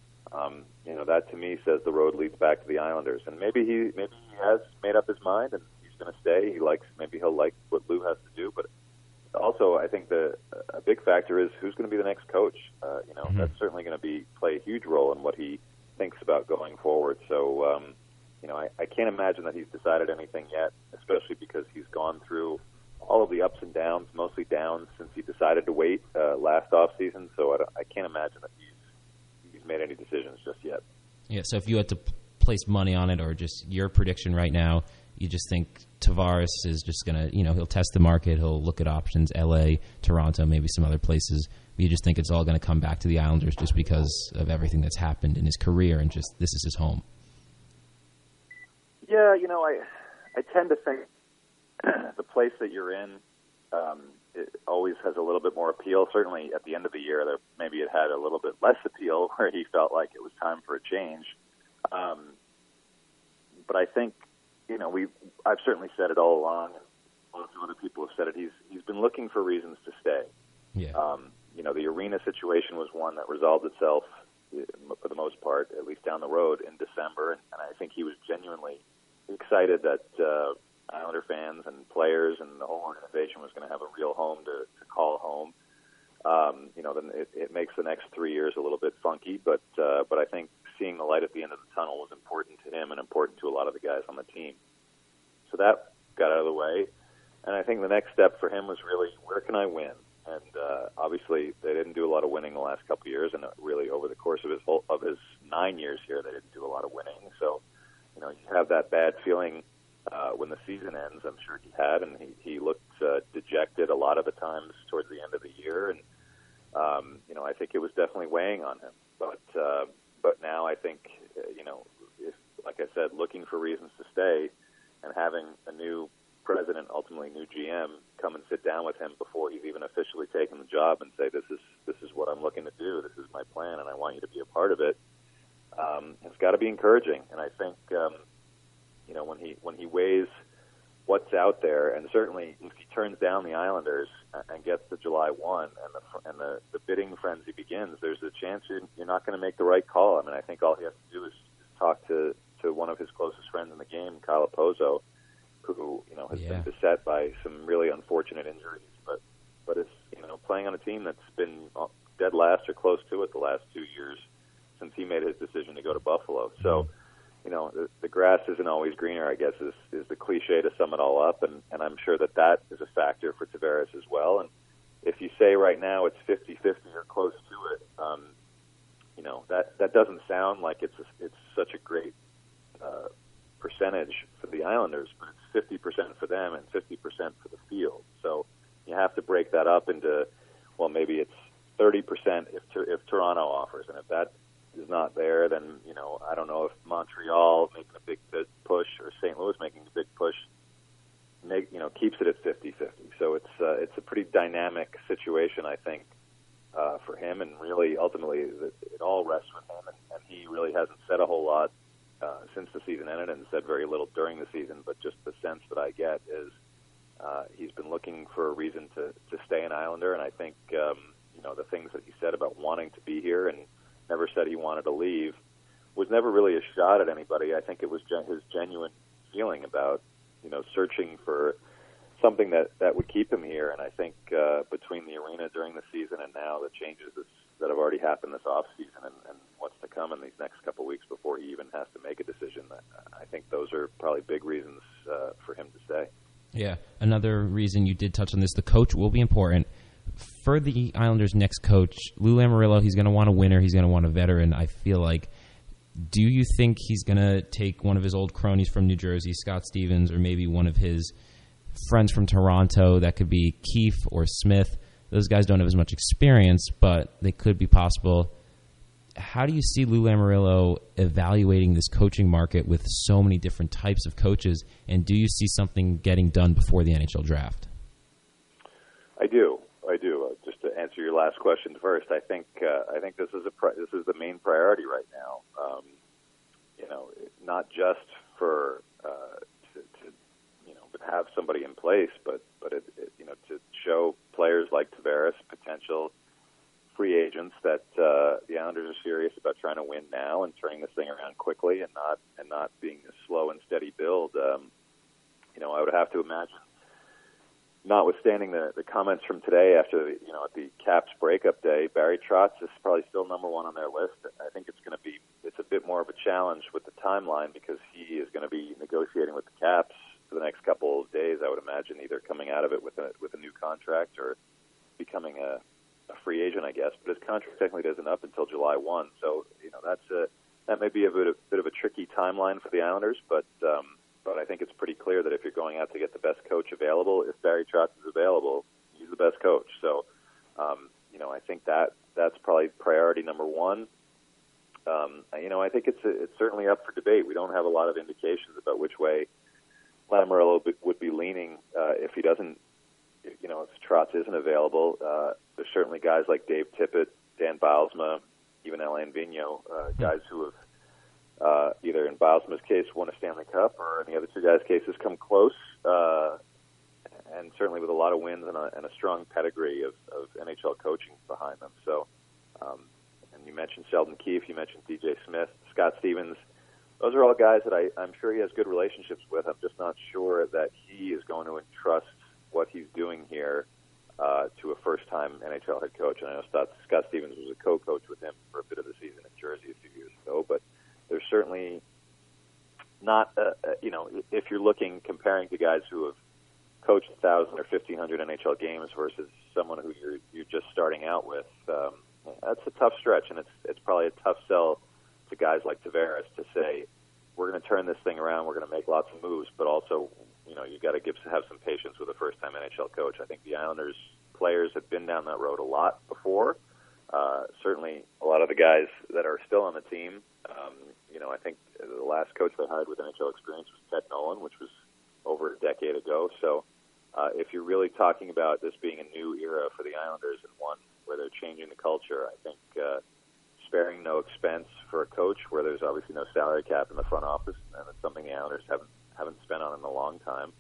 That to me says the road leads back to the Islanders, and maybe he has made up his mind and he's going to stay. Maybe he'll like what Lou has to do, but also I think a big factor is who's going to be the next coach. That's certainly going to play a huge role in what he thinks about going forward. So I can't imagine that he's decided anything yet, especially because he's gone through all of the ups and downs, mostly downs, since he decided to wait last offseason. So I can't imagine that he's made any decisions just yet. Yeah, so if you had to place money on it, or just your prediction right now, you just think Tavares is just going to, he'll test the market, he'll look at options, LA, Toronto, maybe some other places. But you just think it's all going to come back to the Islanders just because of everything that's happened in his career, and just this is his home. Yeah, I tend to think the place that you're in, it always has a little bit more appeal. Certainly at the end of the year, maybe it had a little bit less appeal where he felt like it was time for a change. But I think, I've certainly said it all along, and lots of other people have said it. He's been looking for reasons to stay. Yeah. The arena situation was one that resolved itself for the most part, at least down the road in December, and I think he was genuinely excited that Islander fans and players and the whole organization was going to have a real home to call home, then it makes the next 3 years a little bit funky. But I think seeing the light at the end of the tunnel was important to him and important to a lot of the guys on the team. So that got out of the way. And I think the next step for him was really, where can I win? And obviously, they didn't do a lot of winning the last couple of years, and really over the course of his 9 years here, they didn't do a lot of winning. So, you have that bad feeling when the season ends. I'm sure he had, and he looked dejected a lot of the times towards the end of the year, and I think it was definitely weighing on him. But now I think if, like I said, looking for reasons to stay and having a new president, ultimately new GM, come and sit down with him before he's even officially taken the job and say, this is what I'm looking to do, this is my plan, and I want you to be a part of it. It's got to be encouraging. And I think when he weighs what's out there, and certainly if he turns down the Islanders and gets to July 1 and the bidding frenzy begins, there's a chance you're not going to make the right call. I mean, I think all he has to do is talk to one of his closest friends in the game, Kyle Pozo, who has been beset by some really unfortunate injuries, but is playing on a team that's been dead last or close to it the last 2 years since he made his decision to go to Buffalo. So, the grass isn't always greener, I guess, is the cliche to sum it all up, and I'm sure that is a factor for Tavares as well. And if you say right now it's 50-50 or close to it, that doesn't sound like it's such a great percentage for the Islanders, but it's 50% for them and 50% for the field. So you have to break that up into, well, maybe it's 30% if Toronto offers, and if that is not there, then I don't know if Montreal making a big push or St. Louis making a big push keeps it at 50-50. So it's a pretty dynamic situation, I think, for him, and really ultimately it all rests with him, and he really hasn't said a whole lot since the season ended, and said very little during the season, but just the sense that I get is he's been looking for a reason to stay an Islander, and I think the things that he said about wanting to be here and never said he wanted to leave was never really a shot at anybody. I think it was his genuine feeling about searching for something that would keep him here, and I think between the arena during the season and now the changes that have already happened this off season and what's to come in these next couple of weeks before he even has to make a decision, I think those are probably big reasons for him to stay. Yeah, another reason you did touch on this, the coach will be important. For the Islanders' next coach, Lou Lamoriello, he's going to want a winner, he's going to want a veteran. I feel like, do you think he's going to take one of his old cronies from New Jersey, Scott Stevens, or maybe one of his friends from Toronto? That could be Keefe or Smith. Those guys don't have as much experience, but they could be possible. How do you see Lou Lamoriello evaluating this coaching market with so many different types of coaches, and do you see something getting done before the NHL draft? I do. Just to answer your last question first, I think this is the main priority right now. Not just for to have somebody in place, but to show players like Tavares, potential free agents, that the Islanders are serious about trying to win now and turning this thing around quickly and not being a slow and steady build. I would have to imagine, notwithstanding the comments from today after at the Caps breakup day, Barry Trotz is probably still number one on their list. I think it's a bit more of a challenge with the timeline because he is going to be negotiating with the Caps for the next couple of days, I would imagine, either coming out of it with a new contract or becoming a free agent, I guess. But his contract technically doesn't up until July 1, so that may be a bit of a tricky timeline for the Islanders, but I think it's pretty clear that if you're going out to get the best coach available, if Barry Trotz is available, he's the best coach. So, I think that's probably priority number one. I think it's certainly up for debate. We don't have a lot of indications about which way Lamoriello would be leaning if he doesn't, if Trotz isn't available. There's certainly guys like Dave Tippett, Dan Bylsma, even Alain Vigneault, guys who have either in Bylsma's case won a Stanley Cup, or in the other two guys' cases come close, and certainly with a lot of wins and a strong pedigree of NHL coaching behind them. So, and you mentioned Sheldon Keefe, you mentioned DJ Smith, Scott Stevens those are all guys that I'm sure he has good relationships with. I'm just not sure that he is going to entrust what he's doing here to a first-time NHL head coach. And I know Scott Stevens was a co-coach with him for a bit of the season in Jersey a few years ago, but there's certainly not, if you're comparing to guys who have coached 1,000 or 1,500 NHL games versus someone who you're just starting out with, that's a tough stretch, and it's probably a tough sell to guys like Tavares to say, we're going to turn this thing around, we're going to make lots of moves, but also, you've got to have some patience with a first-time NHL coach. I think the Islanders players have been down that road a lot before. Certainly a lot of the guys that are still on the team, I think the last coach they hired with NHL experience was Ted Nolan, which was over a decade ago. So if you're really talking about this being a new era for the Islanders and one where they're changing the culture, I think sparing no expense for a coach where there's obviously no salary cap in the front office, and it's something the Islanders haven't spent on in a long time.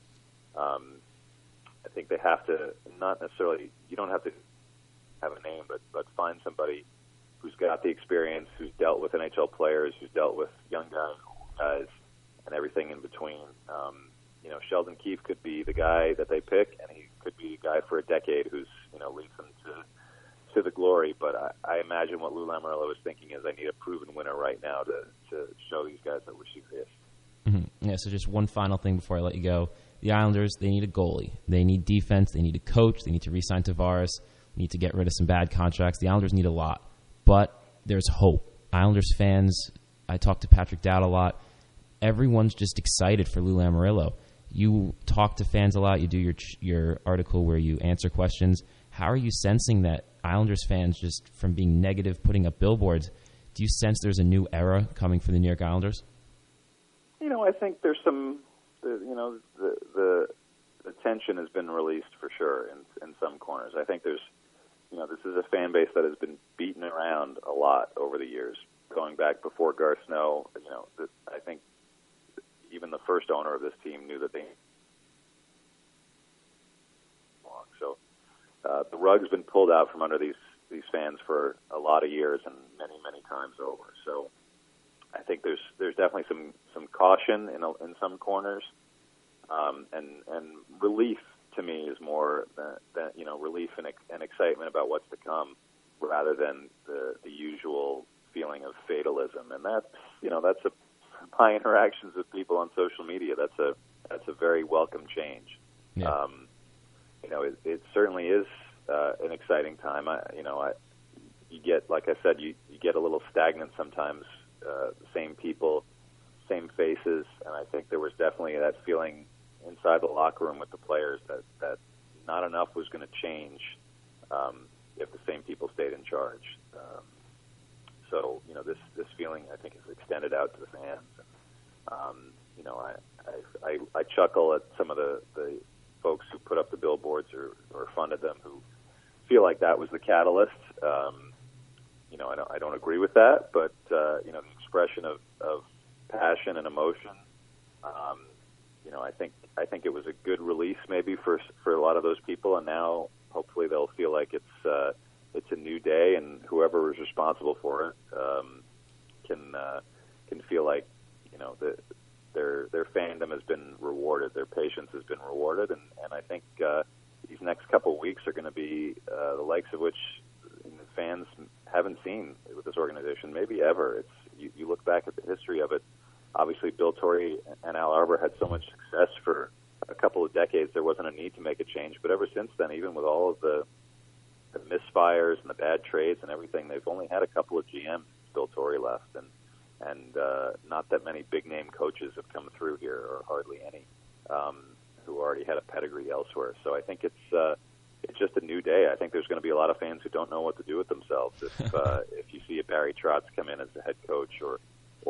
I think they have to not necessarily, you don't have to have a name, but find somebody who's got the experience, who's dealt with NHL players, who's dealt with young guys, and everything in between. Sheldon Keefe could be the guy that they pick, and he could be a guy for a decade who's leads them to the glory. But I imagine what Lou Lamoriello is thinking is, I need a proven winner right now to show these guys that we're serious. Mm-hmm. Yeah. So just one final thing before I let you go: the Islanders, they need a goalie, they need defense, they need a coach, they need to re-sign Tavares, need to get rid of some bad contracts. The Islanders need a lot, but there's hope. Islanders fans, I talk to Patrick Dowd a lot. Everyone's just excited for Lou Lamoriello. You talk to fans a lot. You do your article where you answer questions. How are you sensing that Islanders fans, just from being negative, putting up billboards, do you sense there's a new era coming for the New York Islanders? I think there's some, the tension has been released for sure in some corners. I think there's, this is a fan base that has been beaten around a lot over the years, going back before Garth Snow. I think even the first owner of this team knew that they long. So the rug's been pulled out from under these fans for a lot of years and many, many times over. So I think there's definitely some caution in some corners, and relief to me is more than relief and excitement about what's to come, rather than the usual feeling of fatalism. And that's my interactions with people on social media. That's a very welcome change. Yeah. It certainly is an exciting time. You get, like I said, you get a little stagnant sometimes. The same people, same faces, and I think there was definitely that feeling inside the locker room with the players that not enough was going to change if the same people stayed in charge. So this feeling, I think, is extended out to the fans. And, I chuckle at some of the folks who put up the billboards or funded them, who feel like that was the catalyst. I don't agree with that, but the expression of passion and emotion, I think it was a good release maybe for a lot of those people, and now hopefully they'll feel like it's a new day, and whoever is responsible for it can feel like their fandom has been rewarded, their patience has been rewarded, and I think these next couple of weeks are going to be the likes of which fans haven't seen with this organization, maybe ever. You look back at the history of it. Obviously, Bill Torrey and Al Arbour had so much success for a couple of decades. There wasn't a need to make a change, but ever since then, even with all of the misfires and the bad trades and everything, they've only had a couple of GMs since Bill Torrey left, and not that many big-name coaches have come through here, or hardly any, who already had a pedigree elsewhere. So I think it's just a new day. I think there's going to be a lot of fans who don't know what to do with themselves if you see a Barry Trotz come in as the head coach, or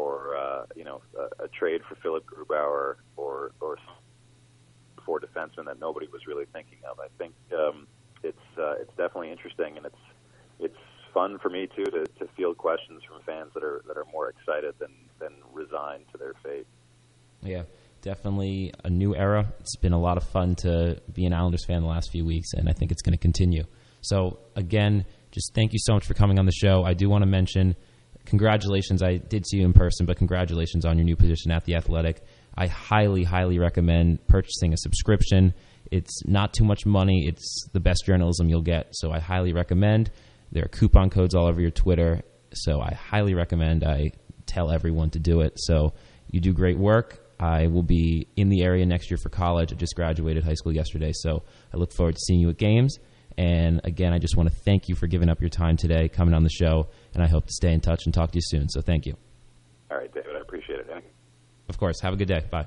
a trade for Philip Grubauer, or four defensemen that nobody was really thinking of. I think it's definitely interesting, and it's fun for me too to field questions from fans that are more excited than resigned to their fate. Yeah. Definitely a new era. It's been a lot of fun to be an Islanders fan the last few weeks, and I think it's going to continue. So, again, just thank you so much for coming on the show. I do want to mention, congratulations. I did see you in person, but congratulations on your new position at The Athletic. I highly, highly recommend purchasing a subscription. It's not too much money. It's the best journalism you'll get, so I highly recommend. There are coupon codes all over your Twitter, so I highly recommend. I tell everyone to do it. So you do great work. I will be in the area next year for college. I just graduated high school yesterday, so I look forward to seeing you at games. And again, I just want to thank you for giving up your time today, coming on the show, and I hope to stay in touch and talk to you soon. So thank you. All right, David, I appreciate it. Of course. Have a good day. Bye.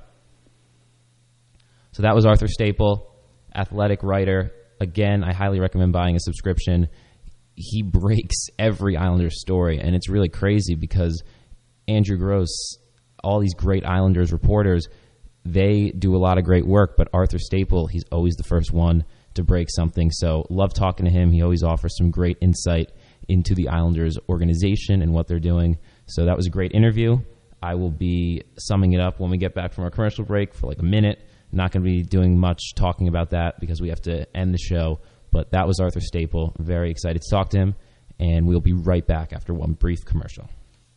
So that was Arthur Staple, Athletic writer. Again, I highly recommend buying a subscription. He breaks every Islanders story, and it's really crazy because Andrew Gross, all these great Islanders reporters, they do a lot of great work, but Arthur Staple, he's always the first one to break something. So love talking to him. He always offers some great insight into the Islanders organization and what they're doing. So that was a great interview. I will be summing it up when we get back from our commercial break for like a minute. Not going to be doing much talking about that because we have to end the show. But that was Arthur Staple. Very excited to talk to him. And we'll be right back after one brief commercial.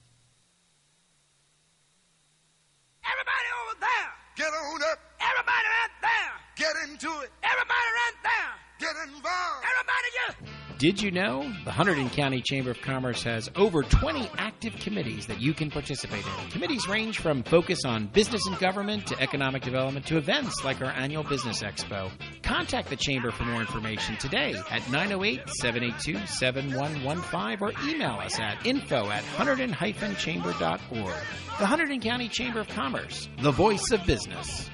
Everybody over there, get on up. Everybody right there, get into it. Everybody right there, get involved. Everybody just... Did you know the Hunterdon County Chamber of Commerce has over 20 active committees that you can participate in? Committees range from focus on business and government to economic development to events like our annual Business Expo. Contact the Chamber for more information today at 908-782-7115 or email us at info@hunterdon-chamber.org. The Hunterdon County Chamber of Commerce, the voice of business.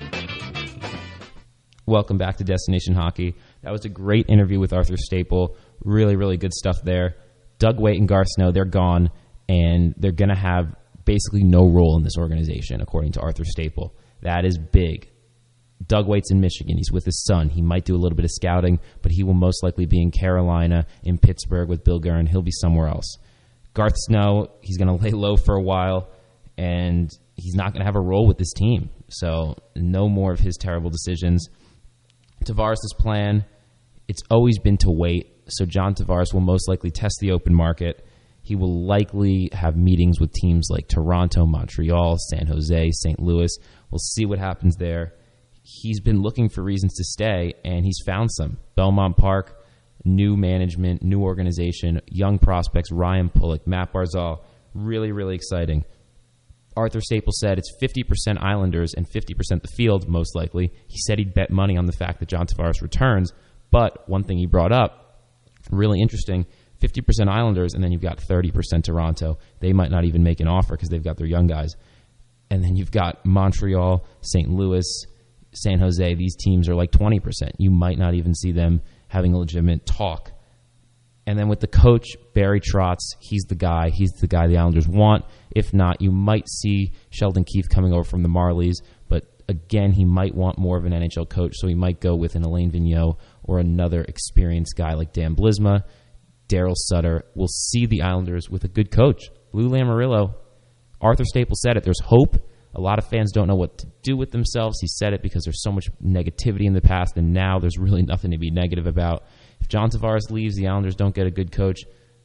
Welcome back to Destination Hockey. That was a great interview with Arthur Staple. Really, really good stuff there. Doug Weight and Garth Snow, they're gone, and they're going to have basically no role in this organization, according to Arthur Staple. That is big. Doug Weight's in Michigan. He's with his son. He might do a little bit of scouting, but he will most likely be in Carolina, in Pittsburgh with Bill Guerin. He'll be somewhere else. Garth Snow, he's going to lay low for a while, and he's not going to have a role with this team. So no more of his terrible decisions. Tavares' plan, it's always been to wait. So John Tavares will most likely test the open market. He will likely have meetings with teams like Toronto, Montreal, San Jose, St. Louis. We'll see what happens there. He's been looking for reasons to stay, and he's found some. Belmont Park, new management, new organization, young prospects, Ryan Pulock, Matt Barzal. Really, really exciting. Arthur Staple said it's 50% Islanders and 50% the field, most likely. He said he'd bet money on the fact that John Tavares returns. But one thing he brought up, really interesting, 50% Islanders, and then you've got 30% Toronto. They might not even make an offer because they've got their young guys. And then you've got Montreal, St. Louis, San Jose. These teams are like 20%. You might not even see them having a legitimate talk. And then with the coach, Barry Trotz, he's the guy the Islanders want. If not, you might see Sheldon Keefe coming over from the Marlies, but again, he might want more of an NHL coach, so he might go with an Alain Vigneault or another experienced guy like Dan Blisma, Daryl Sutter. We'll see the Islanders with a good coach. Lou Lamoriello, Arthur Staple said it, there's hope. A lot of fans don't know what to do with themselves. He said it because there's so much negativity in the past, and now there's really nothing to be negative about. If John Tavares leaves, the Islanders don't get a good coach.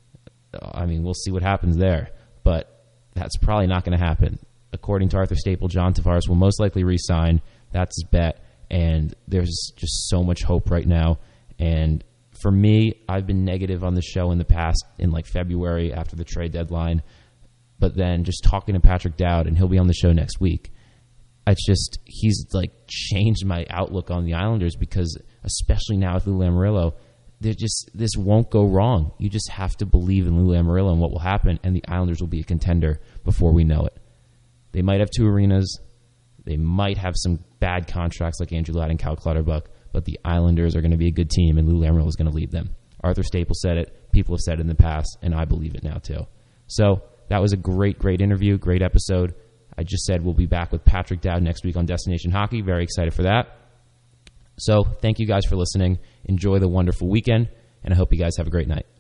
I mean, we'll see what happens there. But that's probably not going to happen. According to Arthur Staple, John Tavares will most likely re-sign. That's his bet. And there's just so much hope right now. And for me, I've been negative on the show in the past, in like February after the trade deadline. But then just talking to Patrick Dowd, and he'll be on the show next week, he's like changed my outlook on the Islanders, because especially now with Lou Lamoriello, this won't go wrong. You just have to believe in Lou Lamoriello and what will happen, and the Islanders will be a contender before we know it. They might have two arenas. They might have some bad contracts like Andrew Ladd and Cal Clutterbuck, but the Islanders are going to be a good team, and Lou Lamoriello is going to lead them. Arthur Staple said it. People have said it in the past, and I believe it now too. So that was a great, great interview, great episode. I just said we'll be back with Patrick Dowd next week on Destination Hockey. Very excited for that. So thank you guys for listening. Enjoy the wonderful weekend, and I hope you guys have a great night.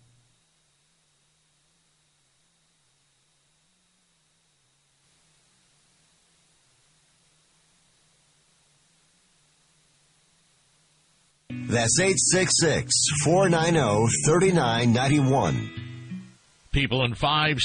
That's 866-490-3991. People in 5